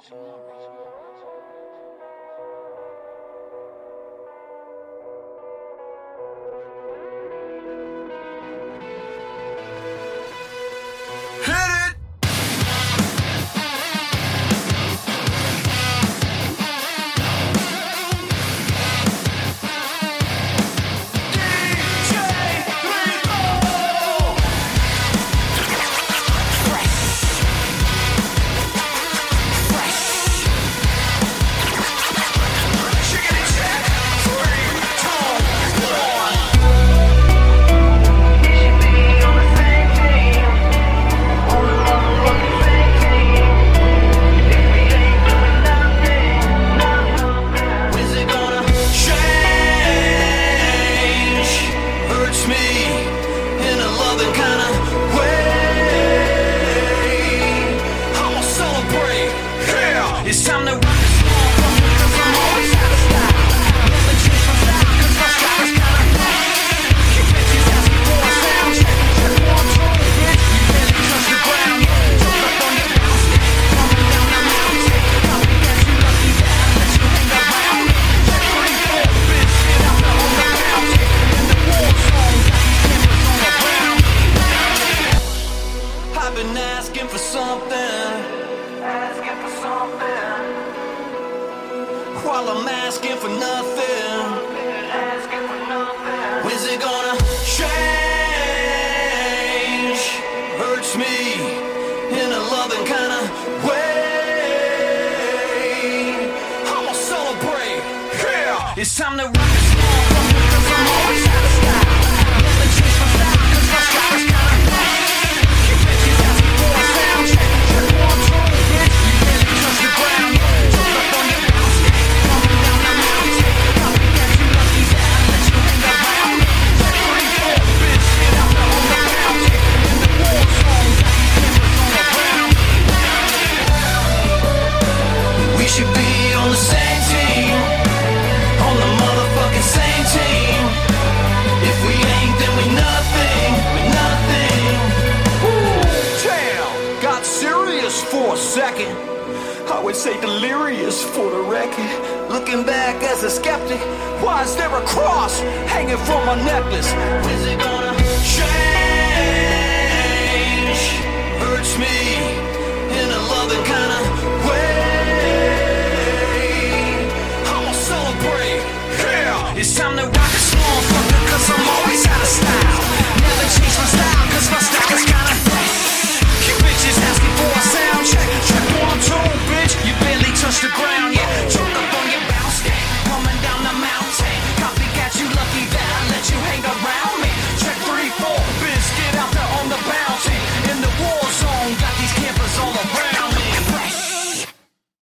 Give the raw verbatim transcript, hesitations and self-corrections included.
It's time to rock this song from you, cause I'm always out of style. Never change my style, cause my style is kinda bad. You bitches asking for a sound check. Check one, two, bitch, you barely touch the ground. Jump up on your bounce stick, coming down the mountain. Copy that you lucky that I let you hang around. Check three, four, bitch, get out the underground. In the war zone, got these cameras on the ground. I've been asking for something, asking for something, while I'm asking for nothing, asking for nothing. When's it gonna change? Hurts me in a loving kind of way. I'ma celebrate, yeah. It's time to rock this song from you, cause I'm always out of style. Never change my style, cause my style is kinda bad. You bitches asking for a sound check. Check one, two, bitch, you barely touch the ground. Jump up on your bounce stick, coming down the mountain. Copy that you lucky that I let you hang around. Check three, four, bitch, get out the underground. In the war zone, got these cameras on the ground. We should be on the same team, on the motherfucking same team. If we ain't, then we nothing, we nothing. Woo, damn, got serious for a second. I would say delirious for the record. Looking back as a skeptic, why is there a cross hanging from my necklace? When's it gonna change? Hurts me